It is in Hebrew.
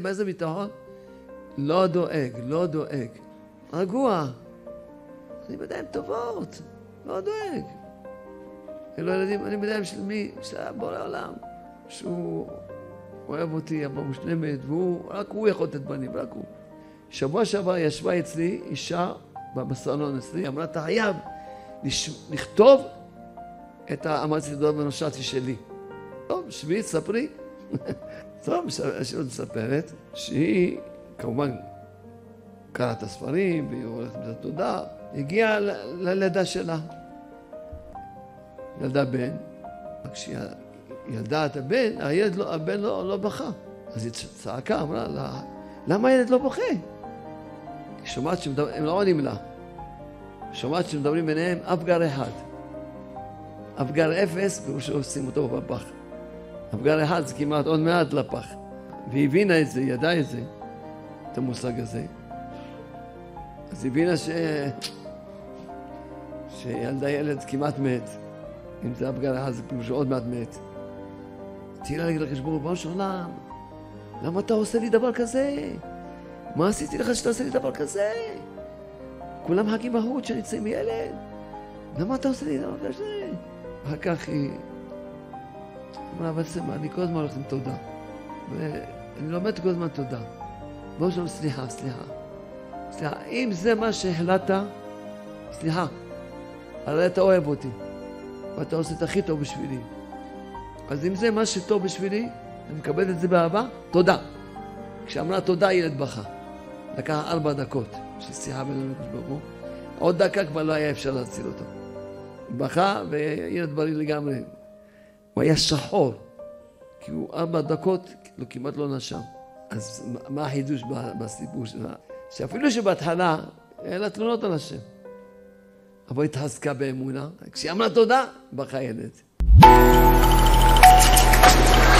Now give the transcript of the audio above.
באיזה ביטחון? לא דואג, לא דואג. רגוע. אני בידיים טובות, לא דואג. אלו ילדים, אני בידיים של מי? של בורא העולם. שהוא אוהב אותי, אבא מושלמת, רק הוא יכול לתת בנים, רק הוא. שבוע שעבר ישבה אצלי אישה בסלון אצלי, אמרה, אתה חייב לכתוב את אמרתי לדבר בנושעתי שלי. טוב, שבי, ספרי. טוב, השאלה מספרת שהיא, כמובן, קראה את הספרים, והיא הולכת בזה תודה, הגיעה ללידה שלה. ילדה בן, כשהיא ילדה את הבן, הבן לא בכה. אז היא צעקה, אמרה לה, למה הילד לא בוכה? היא שומעת הם לא עונים לה. שומעת שמדברים ביניהם אף גר אחד. אף גר אפס, פירושו עושים אותו בפח. אף גר אחד זה כמעט עוד מעט לפח. והיא הבינה את זה, ידעה את זה, את המושג הזה. אז היא הבינה שילדה ילד כמעט מת. אם זה אף גר אחד זה פירושו עוד מעט מת. תהילה להגיד לחשבון, ריבונו של עולם, למה אתה עושה לי דבר כזה? מה עשיתי לך שאתה עושה לי דבר כזה? כולם חגים מהות שנצא עם ילד. למה אתה עושה לי דבר כזה? אחר כך היא אמרה, אבל סמה, אני כל הזמן הולכת עם תודה. ואני לומד כל הזמן תודה. בואו שלום, סליחה. אם זה מה שהחלטת, סליחה. הרי אתה אוהב אותי. ואתה עושה את הכי טוב בשבילי. אז אם זה מה שטוב בשבילי, אני מקבל את זה באהבה, תודה. כשאמרה תודה, ילד בכה. לקח 4 דקות של שיחה בינינו לקדוש ברוך הוא. עוד דקה כבר לא היה אפשר להציל אותו. בכה וילד בריא לגמרי. הוא היה שחור, כי הוא 4 דקות כמעט לא נשם. אז מה החידוש בסיפור שלה? שאפילו שבהתחלה היה לה תלונות על השם. אבל התחזקה באמונה. כשהיא אמרה תודה, בכה ילד.